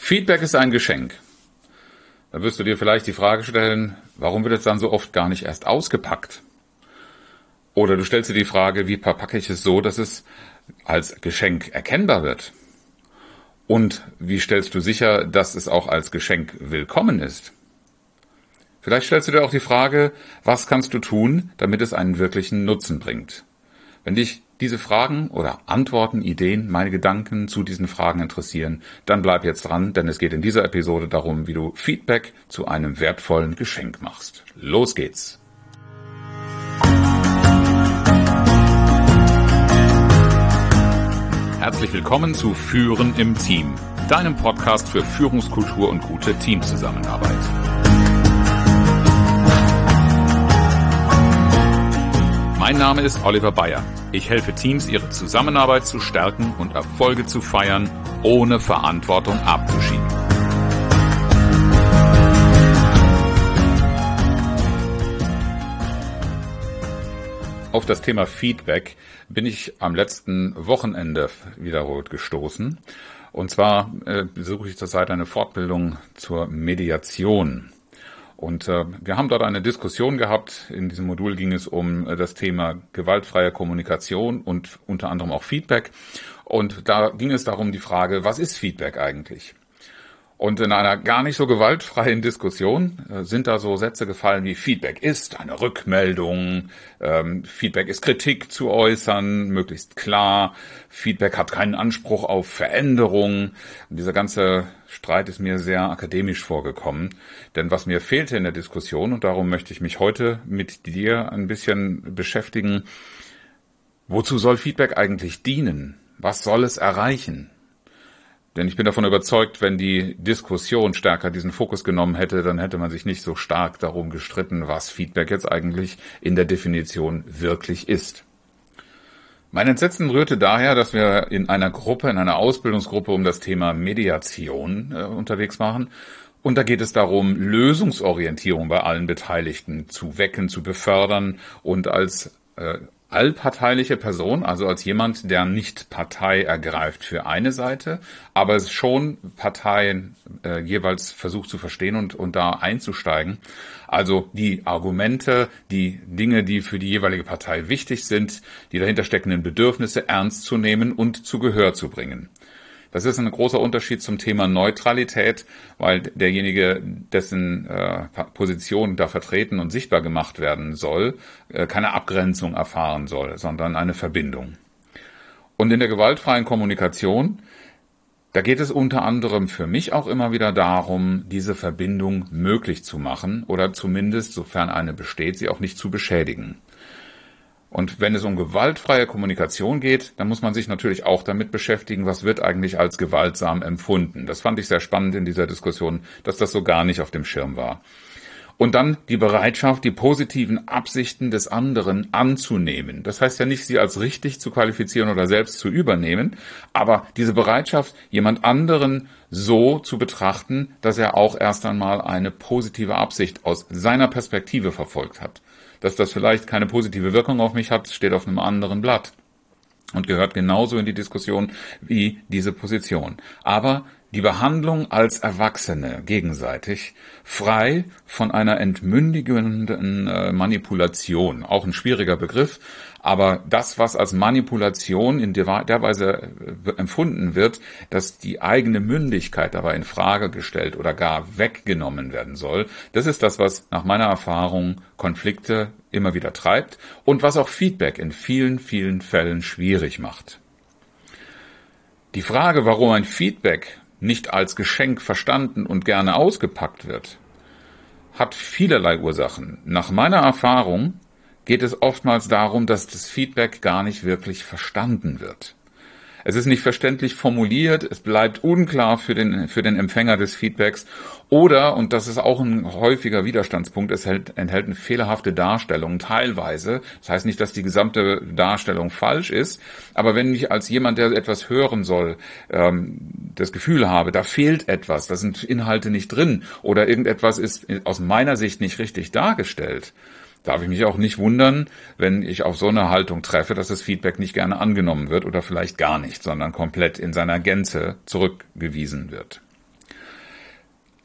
Feedback ist ein Geschenk. Da wirst du dir vielleicht die Frage stellen, warum wird es dann so oft gar nicht erst ausgepackt? Oder du stellst dir die Frage, wie verpacke ich es so, dass es als Geschenk erkennbar wird? Und wie stellst du sicher, dass es auch als Geschenk willkommen ist? Vielleicht stellst du dir auch die Frage, was kannst du tun, damit es einen wirklichen Nutzen bringt? Wenn dich diese Fragen oder Antworten, Ideen, meine Gedanken zu diesen Fragen interessieren, dann bleib jetzt dran, denn es geht in dieser Episode darum, wie du Feedback zu einem wertvollen Geschenk machst. Los geht's! Herzlich willkommen zu Führen im Team, deinem Podcast für Führungskultur und gute Teamzusammenarbeit. Mein Name ist Oliver Bayer. Ich helfe Teams, ihre Zusammenarbeit zu stärken und Erfolge zu feiern, ohne Verantwortung abzuschieben. Auf das Thema Feedback bin ich am letzten Wochenende wiederholt gestoßen. Und zwar besuche ich zurzeit eine Fortbildung zur Mediation. Und wir haben dort eine Diskussion gehabt. In diesem Modul ging es um das Thema gewaltfreie Kommunikation und unter anderem auch Feedback. Und da ging es darum, die Frage, was ist Feedback eigentlich? Und in einer gar nicht so gewaltfreien Diskussion sind da so Sätze gefallen wie Feedback ist eine Rückmeldung, Feedback ist Kritik zu äußern, möglichst klar, Feedback hat keinen Anspruch auf Veränderung. Und dieser ganze Streit ist mir sehr akademisch vorgekommen, denn was mir fehlte in der Diskussion, und darum möchte ich mich heute mit dir ein bisschen beschäftigen, wozu soll Feedback eigentlich dienen? Was soll es erreichen? Denn ich bin davon überzeugt, wenn die Diskussion stärker diesen Fokus genommen hätte, dann hätte man sich nicht so stark darum gestritten, was Feedback jetzt eigentlich in der Definition wirklich ist. Mein Entsetzen rührte daher, dass wir in einer Ausbildungsgruppe um das Thema Mediation unterwegs waren. Und da geht es darum, Lösungsorientierung bei allen Beteiligten zu wecken, zu befördern und als allparteiliche Person, also als jemand, der nicht Partei ergreift für eine Seite, aber es schon Parteien jeweils versucht zu verstehen und da einzusteigen. Also die Argumente, die Dinge, die für die jeweilige Partei wichtig sind, die dahinter steckenden Bedürfnisse ernst zu nehmen und zu Gehör zu bringen. Das ist ein großer Unterschied zum Thema Neutralität, weil derjenige, dessen Position da vertreten und sichtbar gemacht werden soll, keine Abgrenzung erfahren soll, sondern eine Verbindung. Und in der gewaltfreien Kommunikation, da geht es unter anderem für mich auch immer wieder darum, diese Verbindung möglich zu machen oder zumindest, sofern eine besteht, sie auch nicht zu beschädigen. Und wenn es um gewaltfreie Kommunikation geht, dann muss man sich natürlich auch damit beschäftigen, was wird eigentlich als gewaltsam empfunden. Das fand ich sehr spannend in dieser Diskussion, dass das so gar nicht auf dem Schirm war. Und dann die Bereitschaft, die positiven Absichten des anderen anzunehmen. Das heißt ja nicht, sie als richtig zu qualifizieren oder selbst zu übernehmen, aber diese Bereitschaft, jemand anderen so zu betrachten, dass er auch erst einmal eine positive Absicht aus seiner Perspektive verfolgt hat. Dass das vielleicht keine positive Wirkung auf mich hat, steht auf einem anderen Blatt und gehört genauso in die Diskussion wie diese Position. Aber die Behandlung als Erwachsene gegenseitig, frei von einer entmündigenden Manipulation, auch ein schwieriger Begriff, aber das, was als Manipulation in der Weise empfunden wird, dass die eigene Mündigkeit dabei in Frage gestellt oder gar weggenommen werden soll, das ist das, was nach meiner Erfahrung Konflikte immer wieder treibt und was auch Feedback in vielen, vielen Fällen schwierig macht. Die Frage, warum ein Feedback nicht als Geschenk verstanden und gerne ausgepackt wird, hat vielerlei Ursachen. Nach meiner Erfahrung geht es oftmals darum, dass das Feedback gar nicht wirklich verstanden wird. Es ist nicht verständlich formuliert, es bleibt unklar für den Empfänger des Feedbacks oder, und das ist auch ein häufiger Widerstandspunkt, es enthält eine fehlerhafte Darstellung teilweise. Das heißt nicht, dass die gesamte Darstellung falsch ist, aber wenn ich als jemand, der etwas hören soll, das Gefühl habe, da fehlt etwas, da sind Inhalte nicht drin oder irgendetwas ist aus meiner Sicht nicht richtig dargestellt, darf ich mich auch nicht wundern, wenn ich auf so eine Haltung treffe, dass das Feedback nicht gerne angenommen wird oder vielleicht gar nicht, sondern komplett in seiner Gänze zurückgewiesen wird.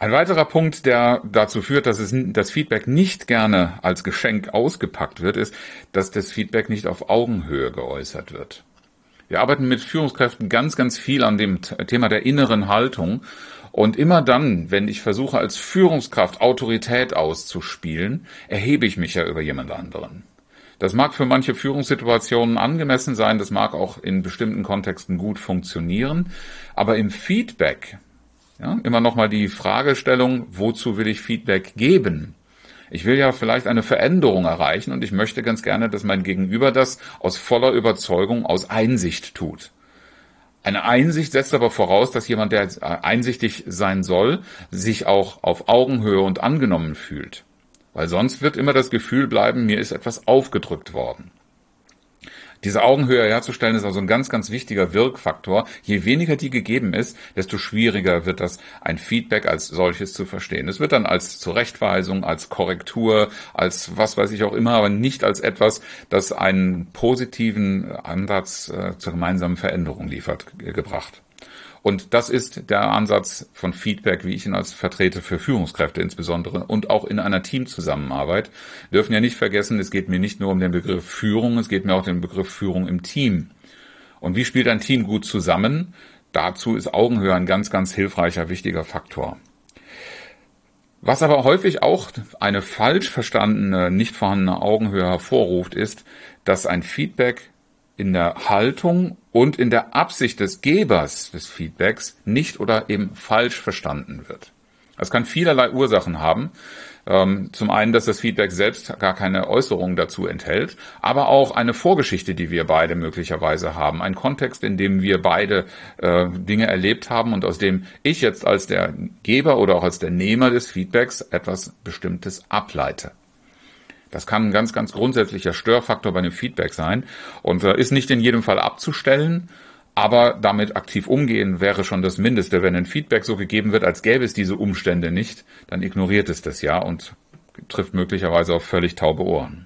Ein weiterer Punkt, der dazu führt, dass das Feedback nicht gerne als Geschenk ausgepackt wird, ist, dass das Feedback nicht auf Augenhöhe geäußert wird. Wir arbeiten mit Führungskräften ganz, ganz viel an dem Thema der inneren Haltung. Und immer dann, wenn ich versuche, als Führungskraft Autorität auszuspielen, erhebe ich mich ja über jemand anderen. Das mag für manche Führungssituationen angemessen sein, das mag auch in bestimmten Kontexten gut funktionieren, aber im Feedback, ja, immer nochmal die Fragestellung, wozu will ich Feedback geben? Ich will ja vielleicht eine Veränderung erreichen und ich möchte ganz gerne, dass mein Gegenüber das aus voller Überzeugung, aus Einsicht tut. Eine Einsicht setzt aber voraus, dass jemand, der einsichtig sein soll, sich auch auf Augenhöhe und angenommen fühlt. Weil sonst wird immer das Gefühl bleiben, mir ist etwas aufgedrückt worden. Diese Augenhöhe herzustellen ist also ein ganz, ganz wichtiger Wirkfaktor. Je weniger die gegeben ist, desto schwieriger wird das, ein Feedback als solches zu verstehen. Es wird dann als Zurechtweisung, als Korrektur, als was weiß ich auch immer, aber nicht als etwas, das einen positiven Ansatz zur gemeinsamen Veränderung liefert, gebracht. Und das ist der Ansatz von Feedback, wie ich ihn als Vertreter für Führungskräfte insbesondere und auch in einer Teamzusammenarbeit. Wir dürfen ja nicht vergessen, es geht mir nicht nur um den Begriff Führung, es geht mir auch um den Begriff Führung im Team. Und wie spielt ein Team gut zusammen? Dazu ist Augenhöhe ein ganz, ganz hilfreicher, wichtiger Faktor. Was aber häufig auch eine falsch verstandene, nicht vorhandene Augenhöhe hervorruft, ist, dass ein Feedback in der Haltung und in der Absicht des Gebers des Feedbacks nicht oder eben falsch verstanden wird. Das kann vielerlei Ursachen haben. Zum einen, dass das Feedback selbst gar keine Äußerung dazu enthält, aber auch eine Vorgeschichte, die wir beide möglicherweise haben. Ein Kontext, in dem wir beide Dinge erlebt haben und aus dem ich jetzt als der Geber oder auch als der Nehmer des Feedbacks etwas Bestimmtes ableite. Das kann ein ganz, ganz grundsätzlicher Störfaktor bei einem Feedback sein und ist nicht in jedem Fall abzustellen, aber damit aktiv umgehen wäre schon das Mindeste. Wenn ein Feedback so gegeben wird, als gäbe es diese Umstände nicht, dann ignoriert es das ja und trifft möglicherweise auf völlig taube Ohren.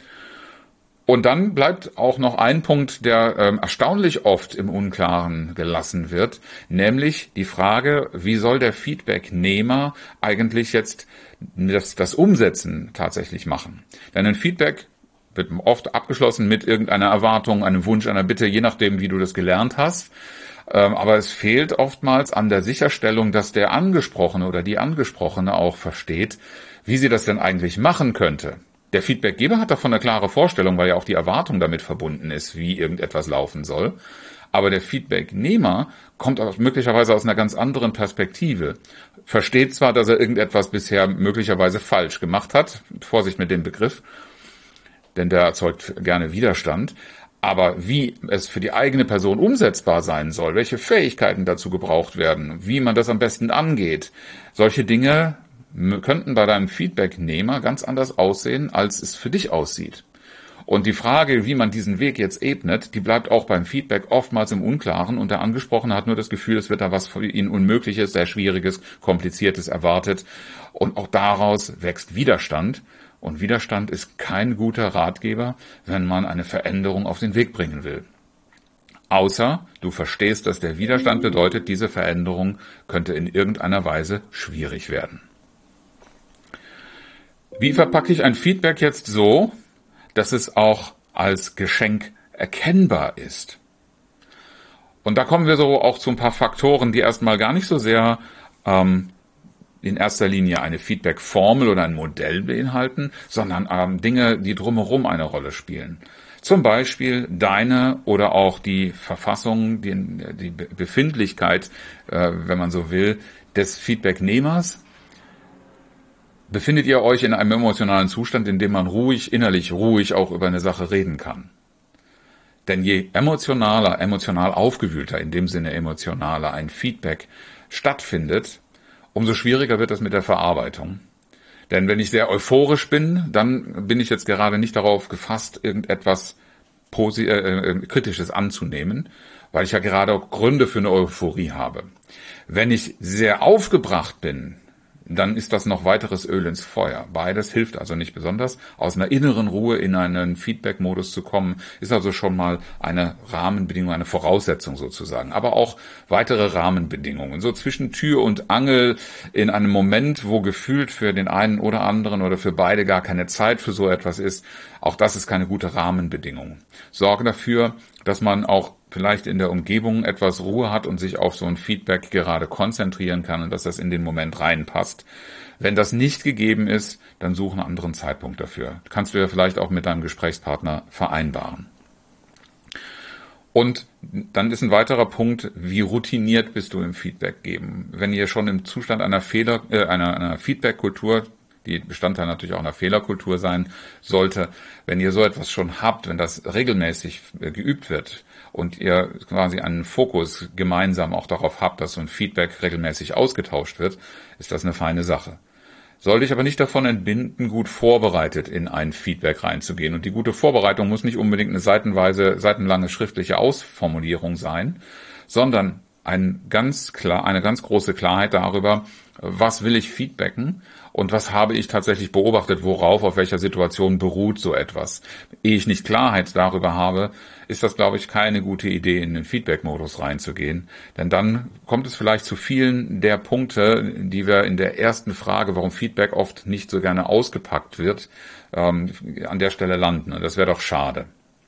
Und dann bleibt auch noch ein Punkt, der erstaunlich oft im Unklaren gelassen wird, nämlich die Frage, wie soll der Feedbacknehmer eigentlich jetzt das Umsetzen tatsächlich machen? Denn ein Feedback wird oft abgeschlossen mit irgendeiner Erwartung, einem Wunsch, einer Bitte, je nachdem, wie du das gelernt hast. Aber es fehlt oftmals an der Sicherstellung, dass der Angesprochene oder die Angesprochene auch versteht, wie sie das denn eigentlich machen könnte. Der Feedbackgeber hat davon eine klare Vorstellung, weil ja auch die Erwartung damit verbunden ist, wie irgendetwas laufen soll. Aber der Feedbacknehmer kommt auch möglicherweise aus einer ganz anderen Perspektive. Versteht zwar, dass er irgendetwas bisher möglicherweise falsch gemacht hat, Vorsicht mit dem Begriff, denn der erzeugt gerne Widerstand, aber wie es für die eigene Person umsetzbar sein soll, welche Fähigkeiten dazu gebraucht werden, wie man das am besten angeht, solche Dinge könnten bei deinem Feedbacknehmer ganz anders aussehen, als es für dich aussieht. Und die Frage, wie man diesen Weg jetzt ebnet, die bleibt auch beim Feedback oftmals im Unklaren und der Angesprochene hat nur das Gefühl, es wird da was für ihn Unmögliches, sehr Schwieriges, Kompliziertes erwartet und auch daraus wächst Widerstand und Widerstand ist kein guter Ratgeber, wenn man eine Veränderung auf den Weg bringen will. Außer du verstehst, dass der Widerstand bedeutet, diese Veränderung könnte in irgendeiner Weise schwierig werden. Wie verpacke ich ein Feedback jetzt so, dass es auch als Geschenk erkennbar ist? Und da kommen wir so auch zu ein paar Faktoren, die erstmal gar nicht so sehr in erster Linie eine Feedback-Formel oder ein Modell beinhalten, sondern Dinge, die drumherum eine Rolle spielen. Zum Beispiel deine oder auch die Verfassung, die Befindlichkeit, wenn man so will, des Feedbacknehmers. Befindet ihr euch in einem emotionalen Zustand, in dem man innerlich ruhig auch über eine Sache reden kann? Denn je emotional aufgewühlter, in dem Sinne emotionaler ein Feedback stattfindet, umso schwieriger wird das mit der Verarbeitung. Denn wenn ich sehr euphorisch bin, dann bin ich jetzt gerade nicht darauf gefasst, irgendetwas Kritisches anzunehmen, weil ich ja gerade auch Gründe für eine Euphorie habe. Wenn ich sehr aufgebracht bin, dann ist das noch weiteres Öl ins Feuer. Beides hilft also nicht besonders. Aus einer inneren Ruhe in einen Feedback-Modus zu kommen, ist also schon mal eine Rahmenbedingung, eine Voraussetzung sozusagen. Aber auch weitere Rahmenbedingungen. So zwischen Tür und Angel in einem Moment, wo gefühlt für den einen oder anderen oder für beide gar keine Zeit für so etwas ist, auch das ist keine gute Rahmenbedingung. Sorge dafür, dass man auch vielleicht in der Umgebung etwas Ruhe hat und sich auf so ein Feedback gerade konzentrieren kann und dass das in den Moment reinpasst. Wenn das nicht gegeben ist, dann such einen anderen Zeitpunkt dafür. Kannst du ja vielleicht auch mit deinem Gesprächspartner vereinbaren. Und dann ist ein weiterer Punkt, wie routiniert bist du im Feedback geben. Wenn ihr schon im Zustand einer Feedback-Kultur, die Bestandteil natürlich auch einer Fehlerkultur sein sollte, wenn ihr so etwas schon habt, wenn das regelmäßig geübt wird und ihr quasi einen Fokus gemeinsam auch darauf habt, dass so ein Feedback regelmäßig ausgetauscht wird, ist das eine feine Sache. Soll dich aber nicht davon entbinden, gut vorbereitet in ein Feedback reinzugehen. Und die gute Vorbereitung muss nicht unbedingt eine seitenlange schriftliche Ausformulierung sein, sondern eine ganz große Klarheit darüber, was will ich feedbacken und was habe ich tatsächlich beobachtet, auf welcher Situation beruht so etwas. Ehe ich nicht Klarheit darüber habe, ist das, glaube ich, keine gute Idee, in den Feedback-Modus reinzugehen. Denn dann kommt es vielleicht zu vielen der Punkte, die wir in der ersten Frage, warum Feedback oft nicht so gerne ausgepackt wird, an der Stelle landen. Und das wäre doch schade.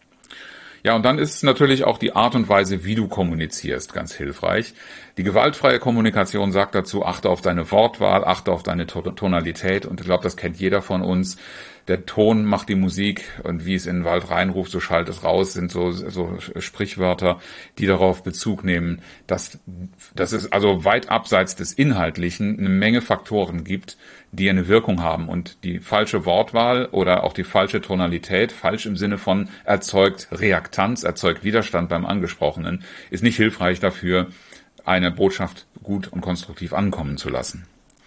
Ja, und dann ist natürlich auch die Art und Weise, wie du kommunizierst, ganz hilfreich. Die gewaltfreie Kommunikation sagt dazu, achte auf deine Wortwahl, achte auf deine Tonalität. Und ich glaube, das kennt jeder von uns. Der Ton macht die Musik und wie es in den Wald reinruft, so schallt es raus, sind so Sprichwörter, die darauf Bezug nehmen, dass es also weit abseits des Inhaltlichen eine Menge Faktoren gibt, die eine Wirkung haben. Und die falsche Wortwahl oder auch die falsche Tonalität, falsch im Sinne von erzeugt Reaktanz, erzeugt Widerstand beim Angesprochenen, ist nicht hilfreich dafür, eine Botschaft gut und konstruktiv ankommen zu lassen.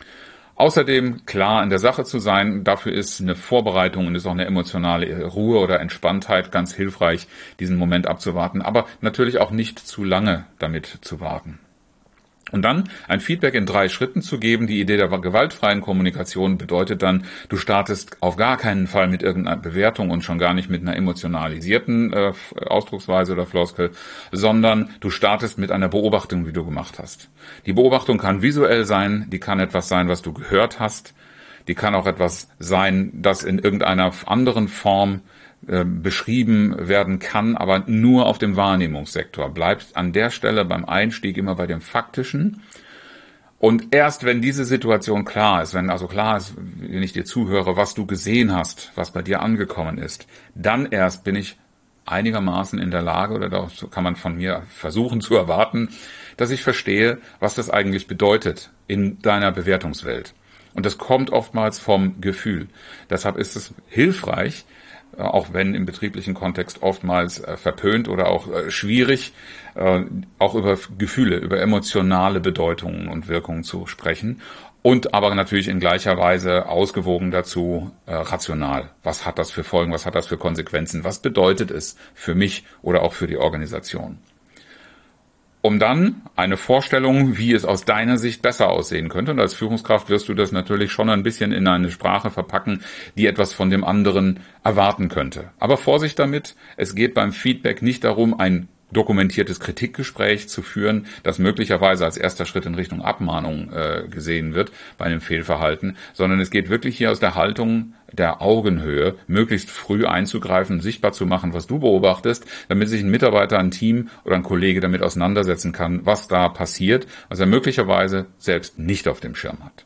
Außerdem klar in der Sache zu sein, dafür ist eine Vorbereitung und ist auch eine emotionale Ruhe oder Entspanntheit ganz hilfreich, diesen Moment abzuwarten, aber natürlich auch nicht zu lange damit zu warten. Und dann ein Feedback in 3 Schritten zu geben. Die Idee der gewaltfreien Kommunikation bedeutet dann, du startest auf gar keinen Fall mit irgendeiner Bewertung und schon gar nicht mit einer emotionalisierten Ausdrucksweise oder Floskel, sondern du startest mit einer Beobachtung, die du gemacht hast. Die Beobachtung kann visuell sein, die kann etwas sein, was du gehört hast, die kann auch etwas sein, das in irgendeiner anderen Form beschrieben werden kann, aber nur auf dem Wahrnehmungssektor. Bleibt an der Stelle beim Einstieg immer bei dem Faktischen. Und erst wenn diese Situation klar ist, wenn ich dir zuhöre, was du gesehen hast, was bei dir angekommen ist, dann erst bin ich einigermaßen in der Lage, oder das kann man von mir versuchen zu erwarten, dass ich verstehe, was das eigentlich bedeutet in deiner Bewertungswelt. Und das kommt oftmals vom Gefühl. Deshalb ist es hilfreich, auch wenn im betrieblichen Kontext oftmals verpönt oder auch schwierig, auch über Gefühle, über emotionale Bedeutungen und Wirkungen zu sprechen. Und aber natürlich in gleicher Weise ausgewogen dazu rational. Was hat das für Folgen, was hat das für Konsequenzen, was bedeutet es für mich oder auch für die Organisation? Um dann eine Vorstellung, wie es aus deiner Sicht besser aussehen könnte. Und als Führungskraft wirst du das natürlich schon ein bisschen in eine Sprache verpacken, die etwas von dem anderen erwarten könnte. Aber Vorsicht damit, es geht beim Feedback nicht darum, ein dokumentiertes Kritikgespräch zu führen, das möglicherweise als erster Schritt in Richtung Abmahnung gesehen wird bei einem Fehlverhalten, sondern es geht wirklich hier aus der Haltung der Augenhöhe, möglichst früh einzugreifen, sichtbar zu machen, was du beobachtest, damit sich ein Mitarbeiter, ein Team oder ein Kollege damit auseinandersetzen kann, was da passiert, was er möglicherweise selbst nicht auf dem Schirm hat.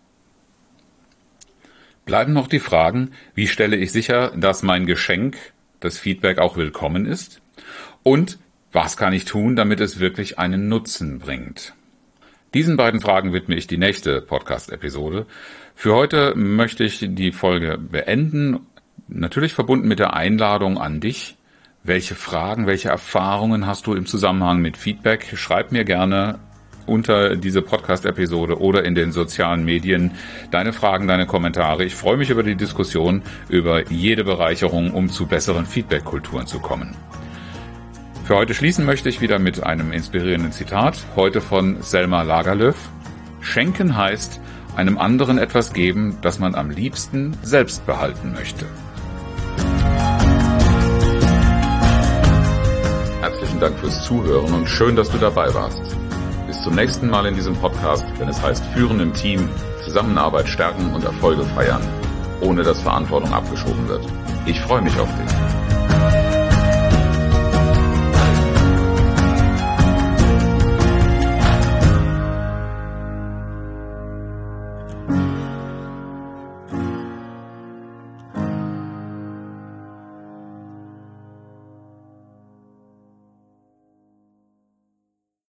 Bleiben noch die Fragen, wie stelle ich sicher, dass mein Geschenk, das Feedback, auch willkommen ist? Und was kann ich tun, damit es wirklich einen Nutzen bringt? Diesen beiden Fragen widme ich die nächste Podcast-Episode. Für heute möchte ich die Folge beenden, natürlich verbunden mit der Einladung an dich. Welche Fragen, welche Erfahrungen hast du im Zusammenhang mit Feedback? Schreib mir gerne unter diese Podcast-Episode oder in den sozialen Medien deine Fragen, deine Kommentare. Ich freue mich über die Diskussion, über jede Bereicherung, um zu besseren Feedback-Kulturen zu kommen. Für heute schließen möchte ich wieder mit einem inspirierenden Zitat, heute von Selma Lagerlöf. Schenken heißt, einem anderen etwas geben, das man am liebsten selbst behalten möchte. Herzlichen Dank fürs Zuhören und schön, dass du dabei warst. Bis zum nächsten Mal in diesem Podcast, wenn es heißt Führen im Team, Zusammenarbeit stärken und Erfolge feiern, ohne dass Verantwortung abgeschoben wird. Ich freue mich auf dich.